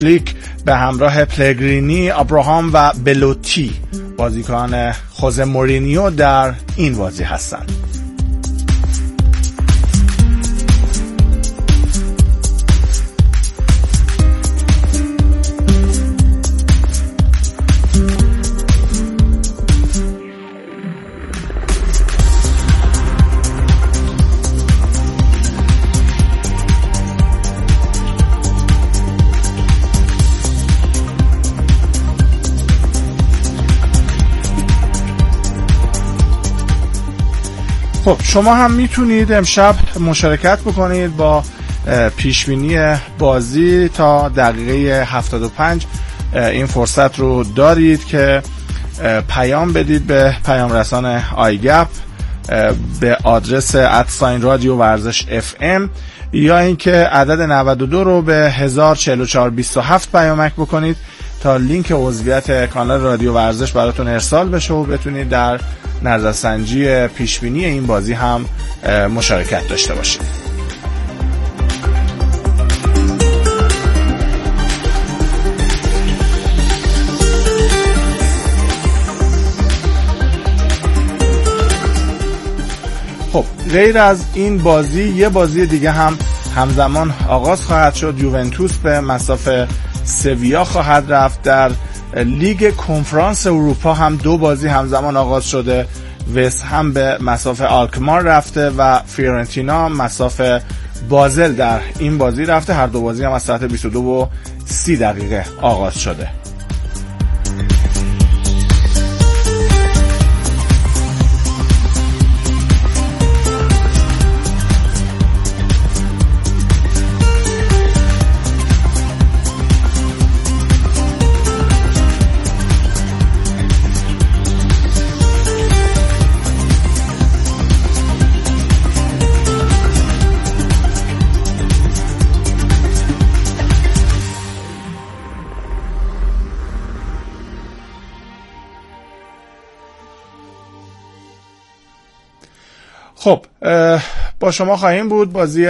لیک به همراه پلگرینی، ابراهام و بلوتی بازیکن خوزه مورینیو در این بازی هستند. خب شما هم میتونید امشب مشارکت بکنید با پیشبینی بازی تا دقیقه 75. این فرصت رو دارید که پیام بدید به پیام رسان آیگپ به آدرس @رادیو ورزش FM یا اینکه عدد 92 رو به 104427 پیامک بکنید تا لینک عضویت کانال رادیو ورزش براتون ارسال بشه و بتونید در نظرسنجی پیشبینی این بازی هم مشارکت داشته باشید. خب غیر از این بازی یه بازی دیگه هم همزمان آغاز خواهد شد. یوونتوس به مصاف سویا خواهد رفت. در لیگ کنفرانس اروپا هم دو بازی همزمان آغاز شده. وست هم به مصاف آلکمار رفته و فیورنتینا مصاف بازل در این بازی رفته. هر دو بازی هم از ساعت 22:30 آغاز شده. خب با شما خواهیم بود. بازی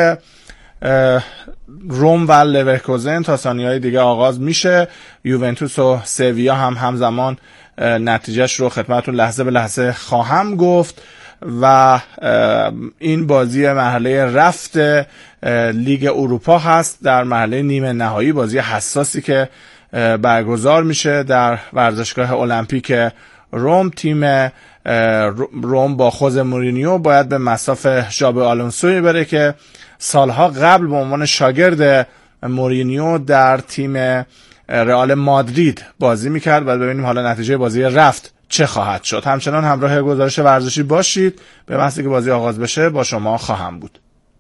روم و لورکوزن تا ثانیه‌های دیگه آغاز میشه. یوونتوس و سویا هم همزمان نتیجهش رو خدمتتون لحظه به لحظه خواهم گفت و این بازی مرحله رفت لیگ اروپا هست. در مرحله نیمه نهایی بازی حساسی که برگزار میشه در ورزشگاه المپیک روم. تیم روم با خوزه مورینیو باید به مصاف ژابی آلونسوی بره که سالها قبل به عنوان شاگرد مورینیو در تیم رئال مادرید بازی میکرد و ببینیم حالا نتیجه بازی رفت چه خواهد شد. همچنان همراه گزارش ورزشی باشید. به محض که بازی آغاز بشه با شما خواهم بود.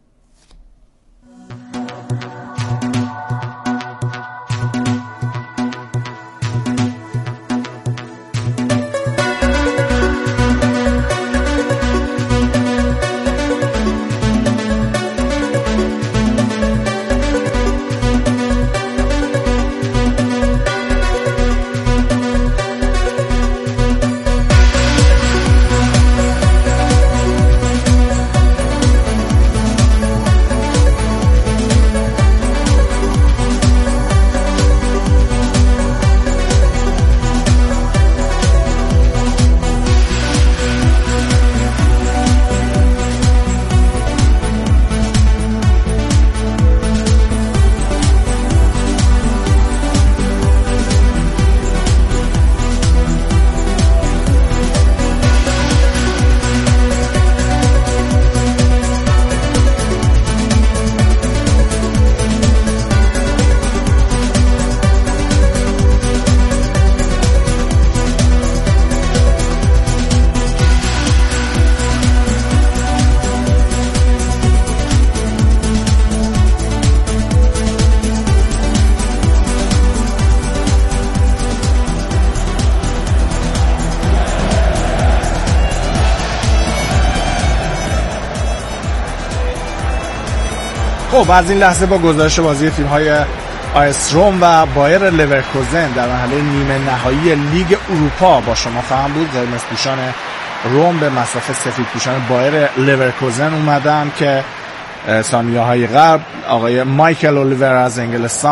خب از این لحظه با گزارش بازی تیم‌های آیس روم و بایر لورکوزن در مرحله نیمه نهایی لیگ اروپا با شما خواهم بود. قرمزپوشان روم به مصاف سفیدپوشان بایر لورکوزن اومدن که ثانیه‌های قبل آقای مایکل اولیور از انگلستان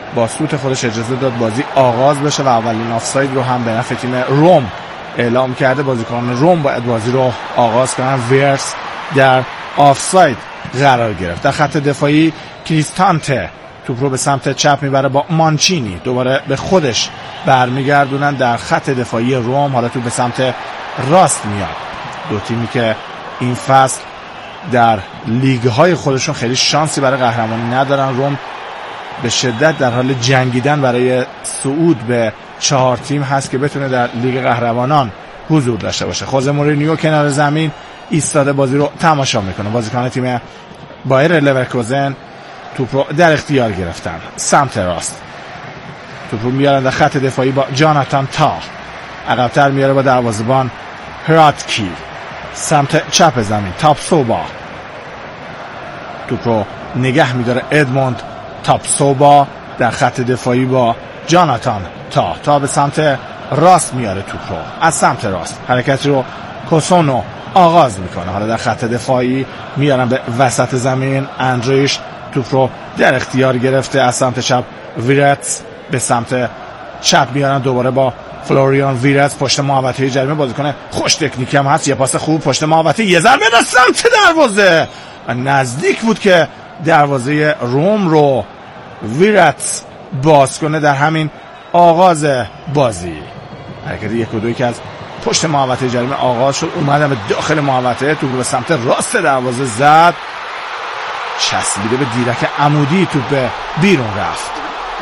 با سوت خودش اجازه داد بازی آغاز بشه و اولین آفساید رو هم به نفع تیم روم اعلام کرده. بازیکنان روم باید بازی رو آغاز کنن. ویرس در آفساید قرار گرفت. در خط دفاعی کریستانته توپ رو به سمت چپ میبره با مانچینی، دوباره به خودش برمیگردونن. در خط دفاعی روم حالا توپ به سمت راست میاد. دو تیمی که این فصل در لیگ های خودشون خیلی شانسی برای قهرمانی ندارن. روم به شدت در حال جنگیدن برای صعود به 4 تیم هست که بتونه در لیگ قهرمانان حضور داشته باشه. خوزه مورینیو کنار زمین ایستاده بازی رو تماشا میکنه. بازیکن تیم بایر لورکوزن توپ رو در اختیار گرفتن. سمت راست توپ رو میارن در خط دفاعی با جاناتان تا، عقب‌تر میاره با دروازه‌بان هراتکی. سمت چپ زمین تاپسوبا توپ رو نگه میداره. ادموند تاپسوبا در خط دفاعی با جاناتان تا به سمت راست میاره توپ رو. از سمت راست حرکتی رو کوسونو آغاز میکنه. حالا در خط دفاعی میارن به وسط زمین. اندریش توپ رو در اختیار گرفته. از سمت چپ ویرتس به سمت چپ میارن دوباره با فلوریان ویرتس پشت محوطه جریمه. بازیکن خوش تکنیکی هم هست. یه پاس خوب پشت محوطه، یه ضربه در سمت دروازه. نزدیک بود که دروازه روم رو ویرتس باز کنه در همین آغاز بازی. حرکت 1 و 2 که از پشت محوطه جریمه آغاز شد، اومدن به داخل محوطه، توپ به سمت راست دروازه زد، چسبیده به دیرک عمودی، توپ به بیرون رفت.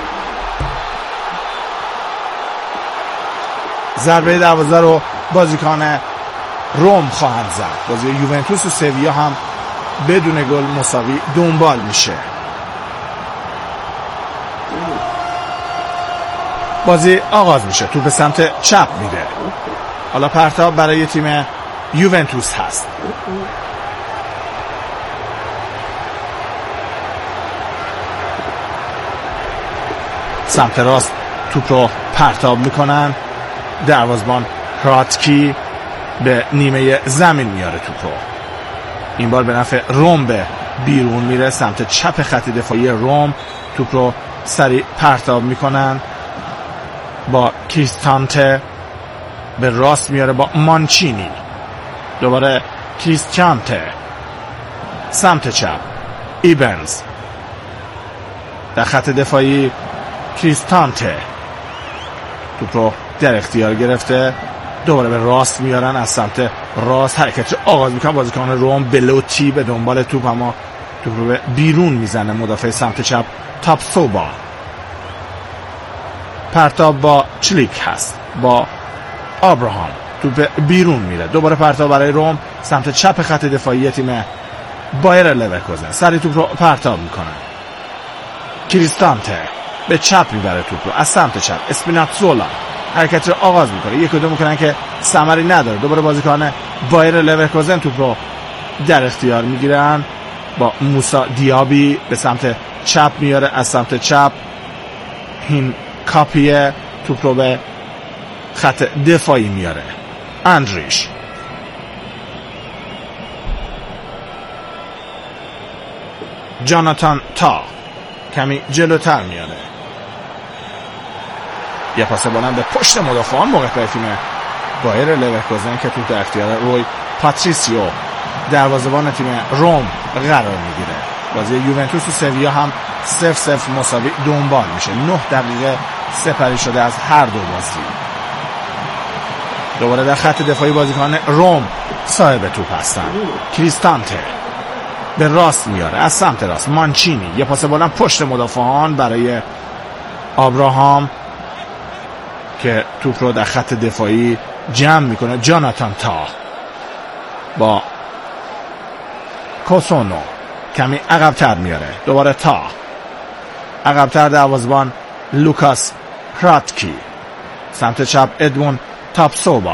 ضربه دروازه رو بازیکن روم خواهند زد. بازی یوونتوس و سویا هم بدون گل مساوی دنبال میشه. بازی آغاز میشه. توپ به سمت چپ میره. حالا پرتاب برای تیم یوونتوس هست. سمت راست توپ رو پرتاب میکنن. دروازه‌بان هراتکی به نیمه زمین میاره توپ رو. این بار به نفع روم به بیرون میره. سمت چپ خط دفاعی روم توپ رو سریع پرتاب میکنن با کریستانته به راست میاره با مانچینی. دوباره کریستانته سمت چپ ایبنز در خط دفاعی. کریستانته توپ رو در اختیار گرفته، دوباره به راست میارن. از سمت راست حرکت رو آغاز میکنن بازیکن روم. بلوتی به دنبال توپ اما توپ رو به بیرون میزنه. مدافع سمت چپ تاپسوبا. پرتاب با چلیک هست با آبراهام. توپ بیرون میره. دوباره پرتاب برای روم سمت چپ خط دفاعی تیم بایر لورکوزن. سری توپ رو پرتاب میکنن. کریستانته به چپ میبره توپ رو. از سمت چپ اسپیناتزولا حرکت رو آغاز میکنه. 1 و 2 میکنن که ثمری نداره. دوباره بازیکن بایر لورکوزن توپ رو در اختیار میگیرن با موسا دیابی به سمت چپ میاره. از سمت چپ این کاپیه توپ رو به خط دفاعی میاره. اندریش جاناتان تا کمی جلوتر میاره. یه پاس بلند به پشت مدافعان موقع تیم بایر لورکوزن که توپ در اختیار روی پاتریسیو دروازه‌بان تیم روم قرار میگیره. بازی یوونتوس و سویا هم 0-0 مساوی دنبال میشه. 9 دقیقه سپری شده از هر دو بازی. دوباره در خط دفاعی بازیکن روم صاحب توپ هستن. کریستانته به راست میاره. از سمت راست مانچینی یه پاس بلند پشت مدافعان برای آبراهام که توپ رو در خط دفاعی جمع میکنه. جاناتان تا با کوسونو کمی عقب‌تر میاره. دوباره تا عقب‌تر دروازه‌بان لوکاس هراتکی. سمت چپ ادمون تاپسوبا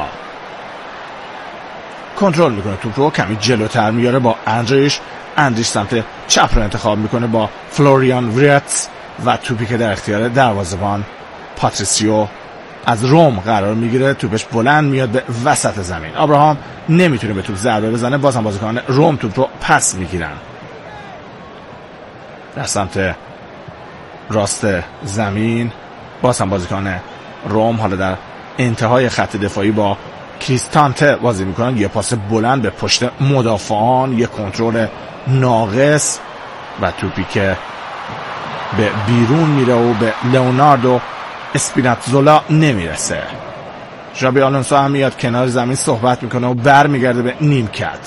کنترل میکنه توپ رو، کمی جلوتر میاره با اندریش سمت چپ رو انتخاب میکنه با فلوریان ویرتس و توپی که در اختیار دروازه‌بان پاتریسیو از روم قرار میگیره. توپش بلند میاد به وسط زمین. آبراهام نمیتونه به توپ ضربه بزنه. باز هم بازیکنان روم توپ رو پس میگیرن. در سمت راست زمین باز هم بازیکن روم حالا در انتهای خط دفاعی با کریستانته بازی میکنن. یه پاس بلند به پشت مدافعان، یه کنترل ناقص و توپی که به بیرون میره و به لئوناردو اسپیناتزولا نمیرسه. ژابی آلونسو هم میاد کنار زمین صحبت میکنه و برمیگرده به نیمکت.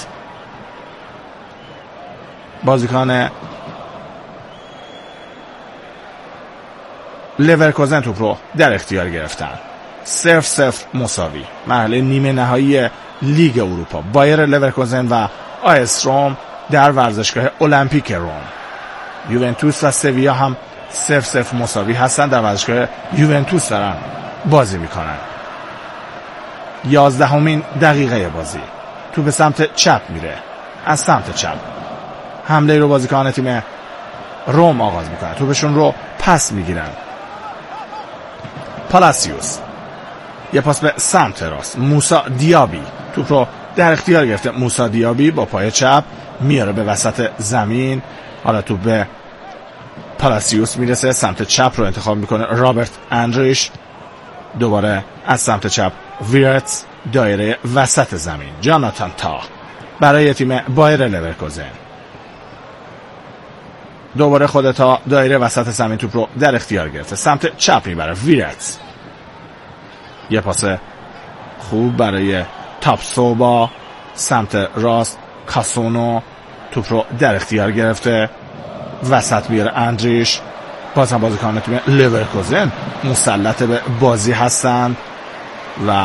بازیکن لورکوزن توپ رو در اختیار گرفتن. 0-0 مساوی. مرحله نیمه نهایی لیگ اروپا. بایر لورکوزن و آیس روم در ورزشگاه المپیک روم. یوونتوس و سویا هم 0-0 مساوی هستن، در ورزشگاه یوونتوس دارن بازی میکنن. 11مین دقیقه بازی. تو به سمت چپ میره. از سمت چپ حمله رو بازیکن تیم روم آغاز میکنن. توپشون رو پس میگیرن. پالاسیوس، یه پاس به سمت راست. موسا دیابی توپ رو در اختیار گرفته. موسا دیابی با پای چپ میاره به وسط زمین. حالا توپ به پالاسیوس میرسه. سمت چپ رو انتخاب میکنه رابرت اندریش. دوباره از سمت چپ ویرتس، دایره وسط زمین. جاناتان تا برای تیم بایر لورکوزن. دوباره خودتا دایره وسط زمین توپ رو در اختیار گرفته. سمت چپ میبره ویرتس. یه پاس خوب برای تاپسوبا. سمت راست کاسونو توپ رو در اختیار گرفته. وسط میاره اندریش. باز هم بازیکن تیم لورکوزن مسلط به بازی هستند و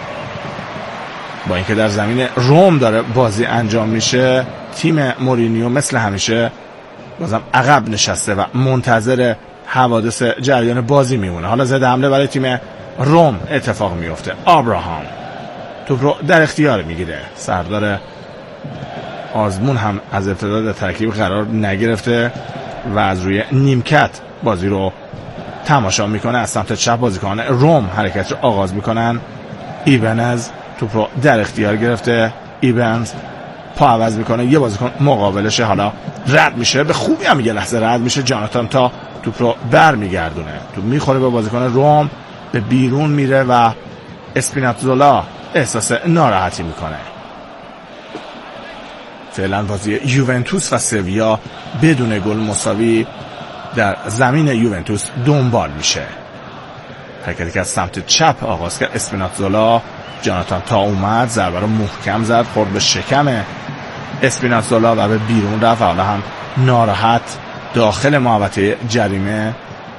با اینکه در زمین روم داره بازی انجام میشه، تیم مورینیو مثل همیشه بازم عقب نشسته و منتظر حوادث جریان بازی میمونه. حالا ضد حمله برای تیم روم اتفاق میفته. آبراهام توپ رو در اختیار میگیره. سردار آزمون هم از ابتدا در ترکیب قرار نگرفته و از روی نیمکت بازی رو تماشا میکنه. از سمت چپ بازیکن روم حرکت رو آغاز میکنن. ایبنز توپ رو در اختیار گرفته. ایبنز پا عوض میکنه. یه بازیکن مقابلشه، حالا رد میشه، به خوبی هم یه لحظه رد میشه. جاناتان تا توپ رو برمیگردونه. توپ میخوره به بازیکن روم، به بیرون میره و اسپیناتزولا احساس ناراحتی میکنه. فعلا بازی یوونتوس و سویا بدون گل مساوی در زمین یوونتوس دنبال میشه. حرکتی که از سمت چپ آغاز کرد اسپیناتزولا. جاناتان تا اومد، ضربه رو محکم زد، خورد به شکم اسپیناتزولا و به بیرون رفت. حالا هم ناراحت داخل محوطه جریمه.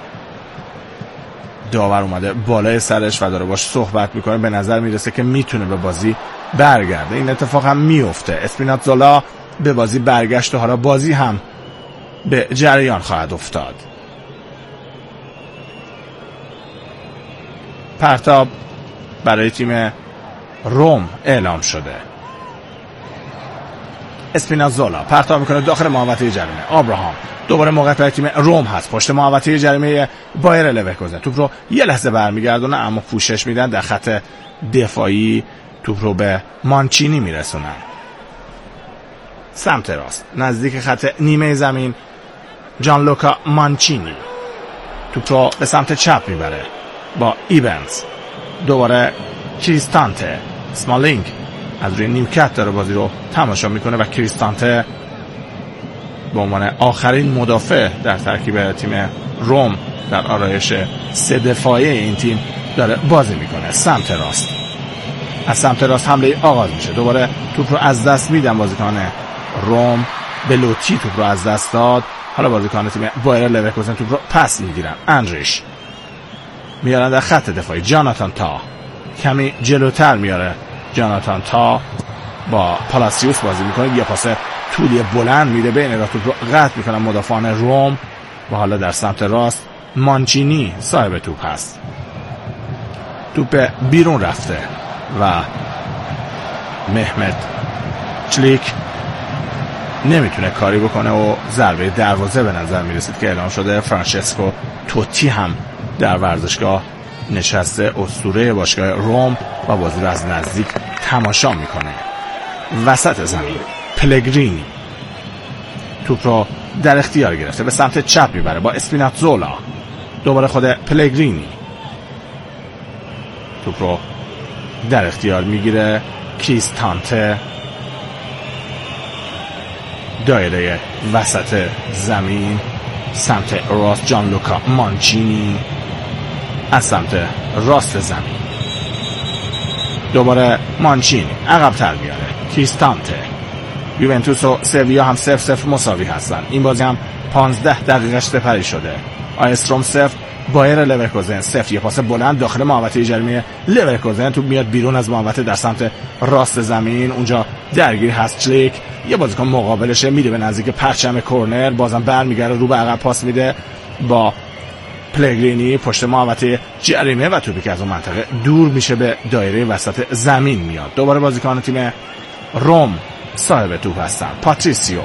داور اومده بالای سرش و داره باش صحبت میکنه. به نظر میرسه که میتونه به بازی برگرده. این اتفاق هم میفته. اسپیناتزولا به بازی برگشت و حالا بازی هم به جریان خواهد افتاد. پرتاب برای تیم روم اعلام شده. اسپیناتزولا پرتاب میکنه داخل محوطه جریمه. آبراهام دوباره موقعیت برای تیم روم هست پشت محوطه جریمه بایر لورکوزن. توپ رو یه لحظه برمیگردونه اما پوشش میدن. در خط دفاعی توپ رو به مانچینی میرسونن. سمت راست نزدیک خط نیمه زمین جانلوکا مانچینی توپ رو به سمت چپ میبره با ایبنز. دوباره کریستانته. سمالینگ از روی نیمکت داره بازی رو تماشا میکنه و کریستانته به عنوان آخرین مدافع در ترکیب تیم روم در آرایش سه دفاعی این تیم داره بازی میکنه. سمت راست، از سمت راست حمله آغاز میشه. دوباره توپ رو از دست میدن بازیکن روم. بلوتی توپ رو از دست داد. حالا بازیکن تیم بایر لورکوزن توپ رو پس میگیرن. اندریش میارن در خط دفاعی. جاناتان تا کمی جلوتر میاره. جاناتان تا با پالاسیوس بازی میکنه. یه پاس طولی بلند میده بین را، توپ رو قطع میکنن مدافعان روم و حالا در سمت راست مانچینی صاحب توپ هست. توپ بیرون رفته و محمد چلیک نمیتونه کاری بکنه و ضربه دروازه به نظر میرسید که اعلام شده. فرانچسکو توتی هم در ورزشگاه نشسته، اسطوره باشگاه روم، و بازی رو از نزدیک تماشا میکنه. وسط زمین پلگرینی توپ رو در اختیار گرفته، به سمت چپ میبره با اسپیناتزولا. دوباره خود پلگرینی توپ رو در اختیار میگیره. کریستانته دایره وسط زمین سمت راست. جان لوکا مانچینی از سمت راست زمین. دوباره مانچینی عقب‌تر میاره. کریستانته. یوونتوس و سویا هم 0-0 مساوی هستن. این بازی هم 15 دقیقش سپری شده. آیستروم 0 بایر لورکوزن 0. یه پاس بلند داخل محوطه جریمه لورکوزن، توپ میاد بیرون از محوطه در سمت راست زمین. اونجا درگیر هست. چلیک یه بازیکن مقابلشه، میره به نزدیک پرچم کرنر، بازم برمیگره رو به عقب پاس میده با پلگرینی پشت محوطه جریمه و توپی که از اون منطقه دور میشه به دایره وسط زمین میاد. دوباره بازیکن تیم روم صاحب توپ هستن. پاتریسیو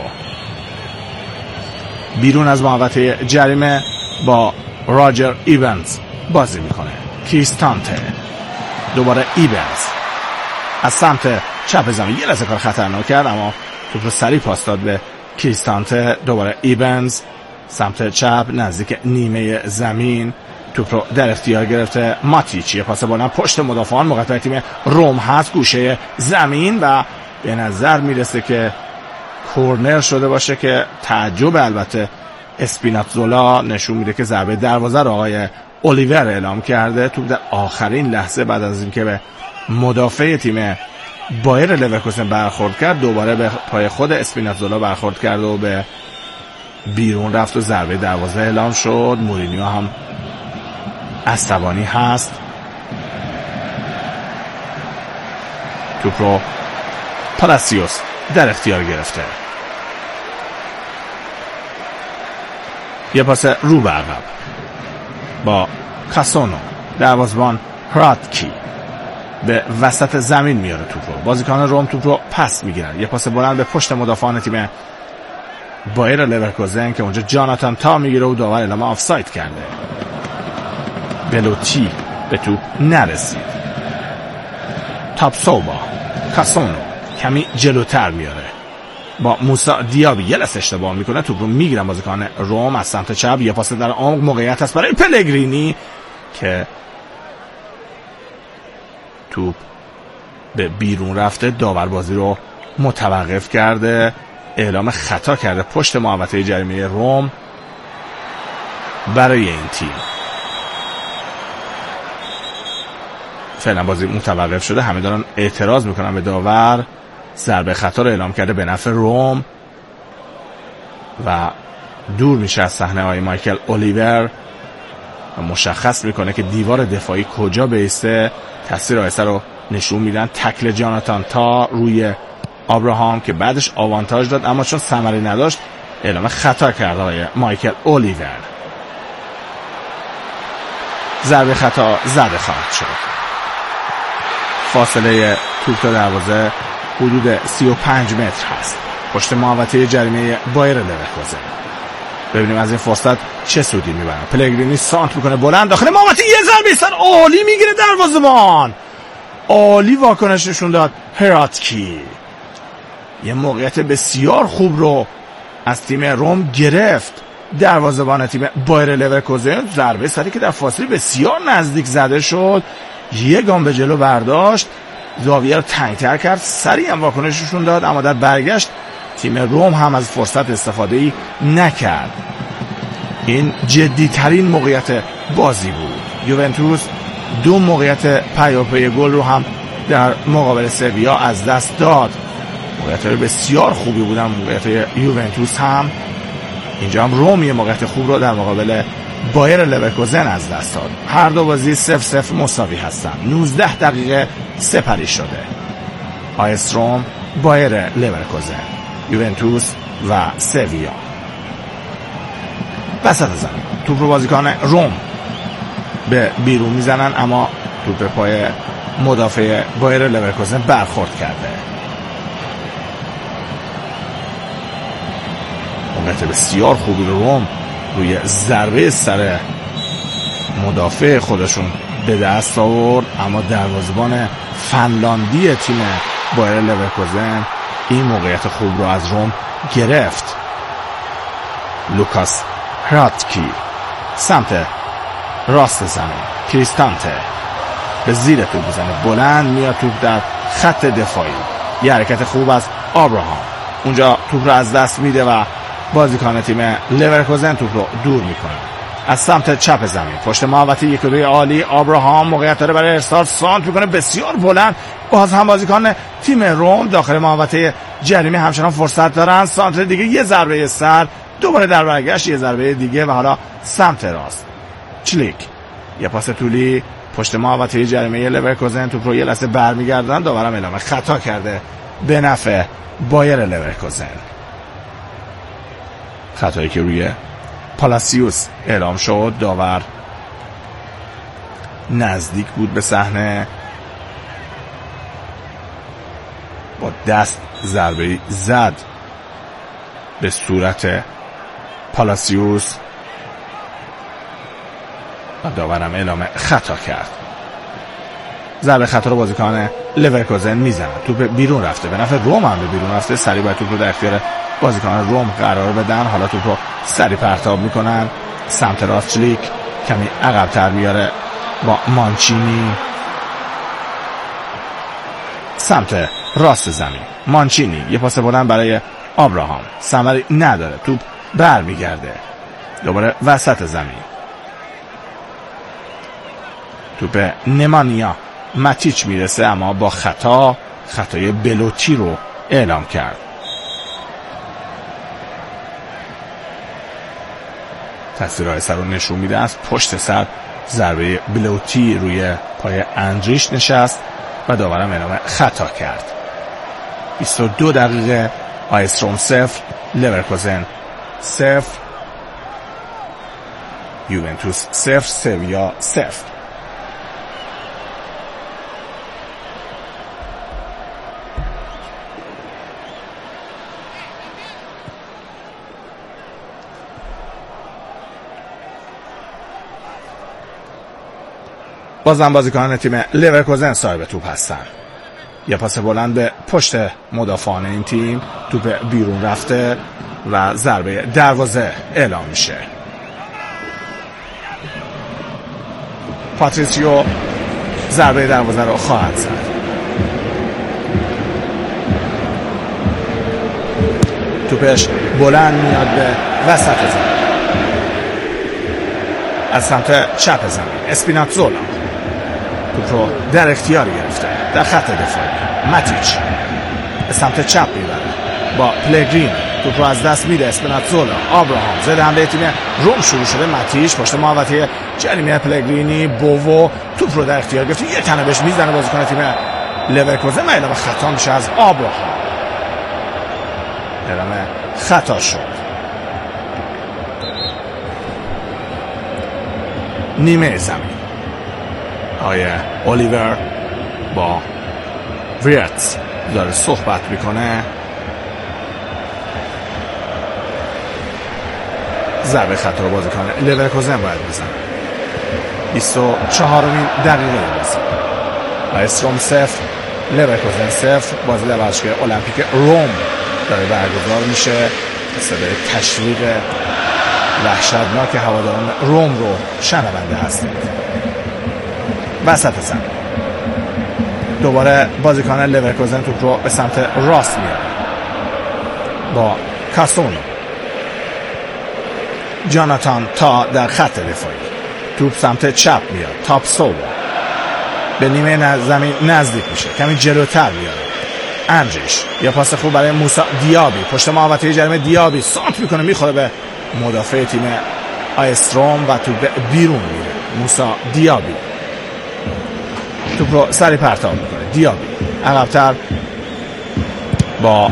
بیرون از محوطه جریمه با راجر ایونز بازی میکنه. کریستانته. دوباره ایونز از سمت چپ زمین یه لحظه کار خطرناک کرد اما توپ رو سریع پاس داد به کریستانته. دوباره ایونز سمت چپ نزدیک نیمه زمین توپ رو در اختیار گرفته. ماتیچ یه پاس بلند پشت مدافعان مقطع تیم روم هست گوشه زمین و به نظر میرسه که کورنر شده باشه که تعجب البته اسپیناتزولا نشون میده که ضربه دروازه رو آقای الیور اعلام کرده. توپ در آخرین لحظه بعد از اینکه به مدافع تیم بایر لورکوزن برخورد کرد دوباره به پای خود اسپیناتزولا برخورد کرد و به بیرون رفت و ضربه دروازه اعلام شد. مورینیو هم عصبانی هست. توپ رو پالاسیوس در اختیار گرفته. یه پاس رو به عقب با کاسونو. دروازه‌بان هراتکی به وسط زمین میاره توپ رو. بازیکن روم توپ رو پس میگیرن. یه پاس بلند به پشت مدافعان تیم بایر لورکوزن که اونجا جاناتان تا میگیره و داور اعلام آفساید کرده. بلوتی به توپ نرسید. تاپسوبا. کاسونو کمی جلوتر میاره با موسا دیابی. یه لحظه اشتباه میکنه. توپ رو میگیرن بازیکن روم از سمت چپ. یه پاس در عمق موقعیت هست برای پلگرینی که توپ به بیرون رفته. داور بازی رو متوقف کرده. اعلام خطا کرده پشت محوطه جریمه روم برای این تیم. فعلا بازی متوقف شده. همه دارن اعتراض میکنن به داور. ضربه خطا رو اعلام کرده به نفع روم و دور میشه از صحنه آقای مایکل الیور و مشخص میکنه که دیوار دفاعی کجا بیسته. تصویر آیسته رو نشون میدن. تکل جاناتان تا روی آبراهام که بعدش آوانتاژ داد اما چون ثمری نداشت اعلام خطا کرد آقای مایکل الیور. ضربه خطا زده خواهد شد. فاصله توپ تا دروازه حدود 35 متر هست پشت محوطه جریمه بایر لورکوزن. ببینیم از این فرصت چه سودی میبرن. پلگرینی سانت میکنه بلند داخل محوطه. یه ضربه سر عالی میگیره دروازه‌بان. عالی واکنش نشون داد هراتکی. یه موقعیت بسیار خوب رو از تیم روم گرفت دروازه‌بان تیم بایر لورکوزن. ضربه سری که در فاصله بسیار نزدیک زده شد. یه گام به جلو برداشت. زاویه رو تنگتر کرد. سریع هم واکنششون داد اما در برگشت تیم روم هم از فرصت استفاده‌ای نکرد. این جدی‌ترین موقعیت بازی بود. یوونتوس 2 موقعیت پیاپی گل رو هم در مقابل سویا از دست داد. موقعیت بسیار خوبی بودن موقعیت یوونتوس هم. اینجا هم روم یه موقعیت خوب رو در مقابل بایر لورکوزن از دست داد. هر دو بازی 0-0 مساوی هستن. 19 دقیقه سپری شده. آیس روم، بایر لورکوزن، یوونتوس و سویا. وسط زمین توپ رو بازیکن روم به بیرون میزنن اما توپ پای مدافع بایر لورکوزن برخورد کرده. موقعیت بسیار خوبی روم روی ضربه سر مدافع خودشون به دست آورد اما دروازه‌بان فنلاندی تیم بایر لورکوزن این موقعیت خوب رو از روم گرفت. لوکاس هراتکی سمت راست زمین، کریستانته به زیر توپ بزنه، بلند میاد توپ در خط دفاعی، یه حرکت خوب از آبراهام، اونجا توپ رو از دست میده و بازیکن تیم لورکوزن توپ رو دور میکنه از سمت چپ زمین، پشت محوطه یک روی عالی، آبراهام موقعیت داره برای ارسال، سانت میکنه بسیار بلند، باز هم بازیکن تیم روم داخل محوطه جریمه همچنان فرصت دارن، سانتر دیگه، یه ضربه سر، دوباره در برگشت یه ضربه دیگه و حالا سمت راست، چلیک یه پاس طولی پشت محوطه جریمه لورکوزن، توپ رو یه لحظه برمیگردن، داورم اعلام خطا کرده به نفع بایر لورکوزن. خطایی که روی پالاسیوس اعلام شد، داور نزدیک بود به صحنه، با دست ضربه زد به صورت پالاسیوس و داورم اعلام خطا کرد. ضربه خطا رو بازیکن لورکوزن میزنه، توپ بیرون رفته، به نفع روم هم به بیرون رفته، سریع باید توپ رو در اختیار بازیکن روم قرار بدن، حالا توپ رو سریع پرتاب میکنن سمت راست، چلیک کمی عقب‌تر میاره با مانچینی سمت راست زمین، مانچینی یه پاس بلند برای آبراهام، ثمری نداره، توپ برمیگرده دوباره وسط زمین، توپ نمانیا ماتیچ میرسه اما با خطای بلوتی رو اعلام کرد. تصویرهای سر رو نشون میده، از پشت سر ضربه بلوتی روی پای اندریش نشست و داورم اعلام خطا کرد. 22 دقیقه، آیستروم 0 لورکوزن 0 یوونتوس 0 سویا 0. بازم بازیکنان تیم لورکوزن صاحب توپ هستن. یه پاس بلند به پشت مدافعان این تیم، توپ بیرون رفته و ضربه دروازه اعلام میشه. پاتریسیو ضربه دروازه رو خواهد زد. توپش بلند میاد به وسط زمین از سمت چپ زمین، اسپیناتزولا توپ رو در اختیار گرفته در خط دفاعی، ماتیچ به سمت چپ میبره با پلگرینی، توپ رو از دست میده اسپیناتزولا، آبراهام، ضد حمله تیم روم شروع شده، ماتیچ پشت محوطه جریمه پلگرینی، بوو توپ رو در اختیار گرفته، یه تنه بهش میزنه بازیکن تیم لورکوزن و اعلام خطا میشه از آبراهام، اعلام خطا شد. نیمه زمین آقای اولیور با ویرتس داره صحبت میکنه، ضربه خطا رو بازیکن لورکوزن باید بزنه. 24مین دقیقه بازی، آیستروم 0 لورکوزن 0. بازی در ورزشگاه المپیک روم داره برگزار میشه. صدای تشویق وحشتناک هواداران روم رو شنونده هستید. وسط زمین دوباره بازیکن لورکوزن توپ رو به سمت راست میاره با کاسونو، جاناتان تا در خط دفاعی، توپ سمت چپ میاد، تاپ سو به نیمه زمین نزدیک میشه، کمی جلوتر میاره، اندریش یه پاس خوب برای موسی دیابی، پشت محوطه جریمه دیابی سانت میکنه، میخوره به مدافع تیم آیستروم و توپ بیرون میره. موسی دیابی توپ رو سری پرتاب میکنه، دیابی عقب‌تر با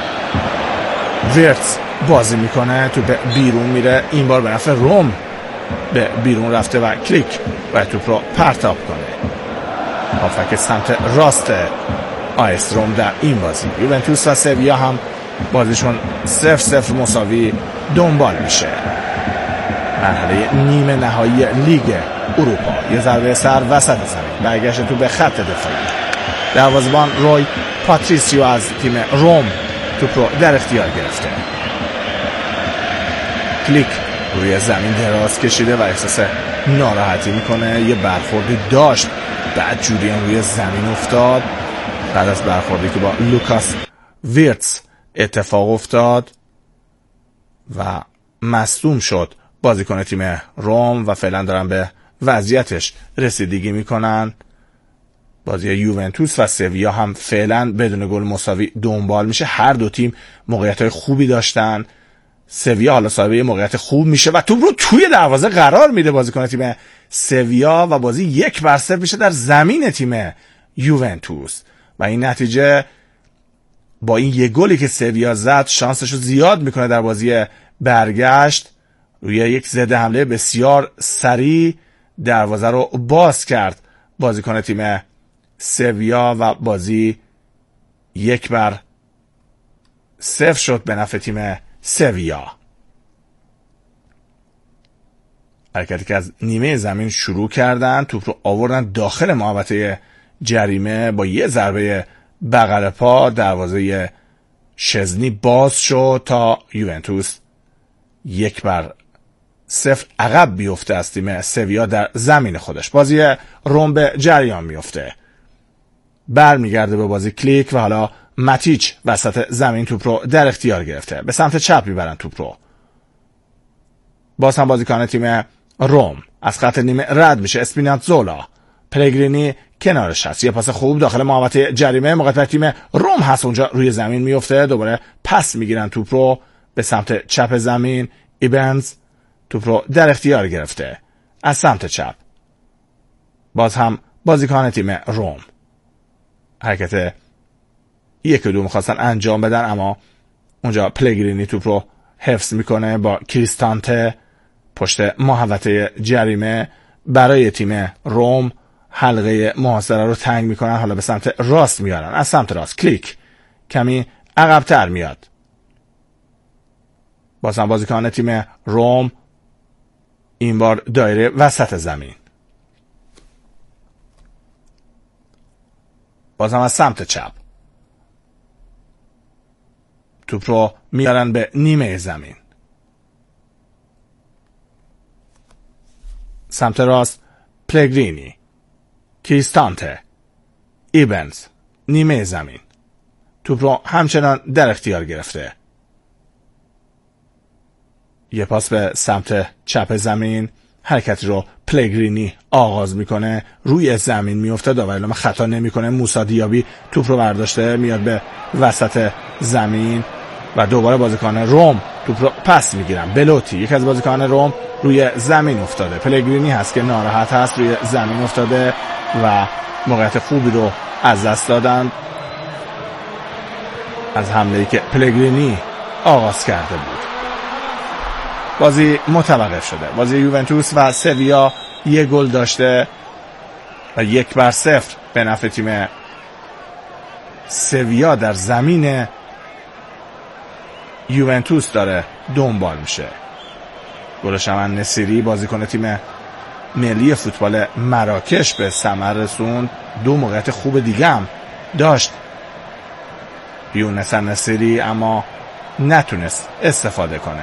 ویرتس بازی میکنه، توپ بیرون میره، این بار به نفع روم به بیرون رفته و کلیک باید توپ رو پرتاب کنه. هافک سمت راست آیستروم در این بازی. یوونتوس و سویا هم بازیشون 0-0 مساوی دنبال میشه. مرحله نیمه نهایی لیگ اروپا. یه ضربه سر وسط زمین، برگشت تو به خط دفاعی، دروازه‌بان روی پاتریسیو از تیم روم توپ رو در اختیار گرفته. کلیک روی زمین دراز کشیده و احساس ناراحتی میکنه. یه برخوردی داشت، بعد جوریان روی زمین افتاد. بعد از برخوردی که با لوکاس ویرتس اتفاق افتاد و مصدوم شد بازیکن تیم روم و فعلا دارن به وضعیتش رسیدگی میکنن. بازی یوونتوس و سویا هم فعلا بدون گل مساوی دنبال میشه. هر دو تیم موقعیت‌های خوبی داشتن. سویا حالا صاحب موقعیت خوب میشه و توپ رو توی دروازه قرار میده بازیکن تیم سویا و بازی 1-0 میشه در زمین تیم یوونتوس و این نتیجه با این یه گلی که سویا زد شانسش رو زیاد میکنه در بازی برگشت. روی یک ضد حمله بسیار سریع دروازه رو باز کرد بازیکن تیم سویا و بازی 1-0 شد به نفع تیم سویا. حرکتی که از نیمه زمین شروع کردن، توپ رو آوردن داخل محوطه جریمه، با یه ضربه بغل پا دروازه شزنی باز شد تا یوونتوس 1-0 عقب بیفته از تیم سویا در زمین خودش. بازی روم به جریان میفته، برمیگرده به بازی کلیک و حالا ماتیچ وسط زمین توپ رو در اختیار گرفته. به سمت چپ میبرن توپ رو. باز هم بازیکن تیم روم از خط نیمه رد میشه. اسپیناتزولا، پلگرینی کنارش هست. یه پاس خوب داخل محوطه جریمه، موقع تیم روم هست اونجا روی زمین میفته. دوباره پس میگیرن توپ رو به سمت چپ زمین. ایبنز توپ رو در اختیار گرفته از سمت چپ. باز هم بازیکن تیم روم حرکت 1-2 میخواستن انجام بدن، اما اونجا پلگرینی توپ رو حفظ میکنه با کریستانته پشت محوطه جریمه. برای تیم روم حلقه محاصره رو تنگ میکنن. حالا به سمت راست میارن. از سمت راست کلیک کمی عقب‌تر میاد. بازم بازیکن تیم روم این بار دایره وسط زمین. بازم از سمت چپ توپ رو میارن به نیمه زمین. سمت راست پلگرینی، کریستانته، ایبنز نیمه زمین. توپ رو همچنان در اختیار گرفته. یه پاس به سمت چپ زمین. حرکتی رو پلگرینی آغاز میکنه، روی زمین میفته، داور خطا نمیکنه. موسی دیابی توپ رو برداشته میاد به وسط زمین و دوباره بازیکن روم توپ رو پس میگیرن. بلوتی یک از بازیکن روم روی زمین افتاده. پلگرینی هست که ناراحت هست، روی زمین افتاده و موقعیت خوبی رو از دست دادن از حمله‌ای که پلگرینی آغاز کرده بود. بازی متوقف شده. بازی یوونتوس و سویا یه گل داشته و 1-0 به نفع تیم سویا در زمین یوونتوس داره دنبال میشه. گل شمن نصیری بازیکن تیم ملی فوتبال مراکش به ثمر رسوند. 2 موقعیت خوب دیگه هم داشت یونس نصیری، اما نتونست استفاده کنه.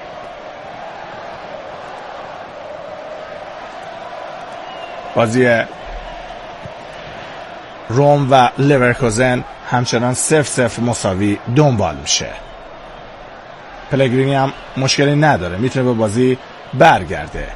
بازی روم و لیورکوزن همچنان 0-0 مساوی دنبال میشه. پلگرینی هم مشکلی نداره، میتونه به بازی برگرده.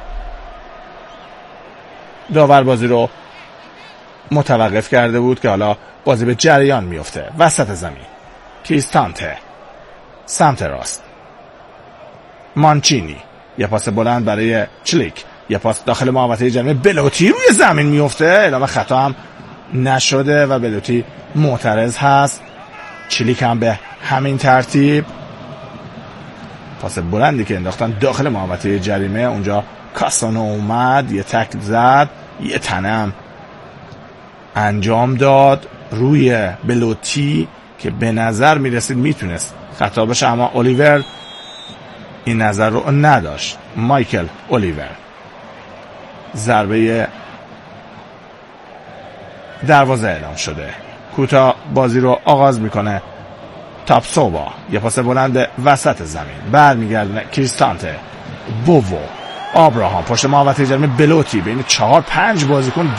داور بازی رو متوقف کرده بود که حالا بازی به جریان میفته. وسط زمین کریستانته، سمت راست مانچینی، یه پاس بلند برای چلیک، یه پاس داخل محوطه جریمه. بلوتی روی زمین میفته، اعلام خطا هم نشده و بلوتی معترض هست. چلیک هم به همین ترتیب. پاس بلندی که انداختن داخل محوطه جریمه، اونجا کاسانو اومد یه تکل زد، یه تنم انجام داد روی بلوتی که به نظر میرسید میتونست خطا بشه، اما اولیور این نظر رو نداشت. مایکل اولیور ضربه دروازه اعلام شده. کوتا بازی رو آغاز میکنه تاپسوبا، یه پاس بلند وسط زمین، برمیگردونه کریستانته، بوو، آبراهام پشت محوطه جریمه، بلوتی بین 4-5 بازیکن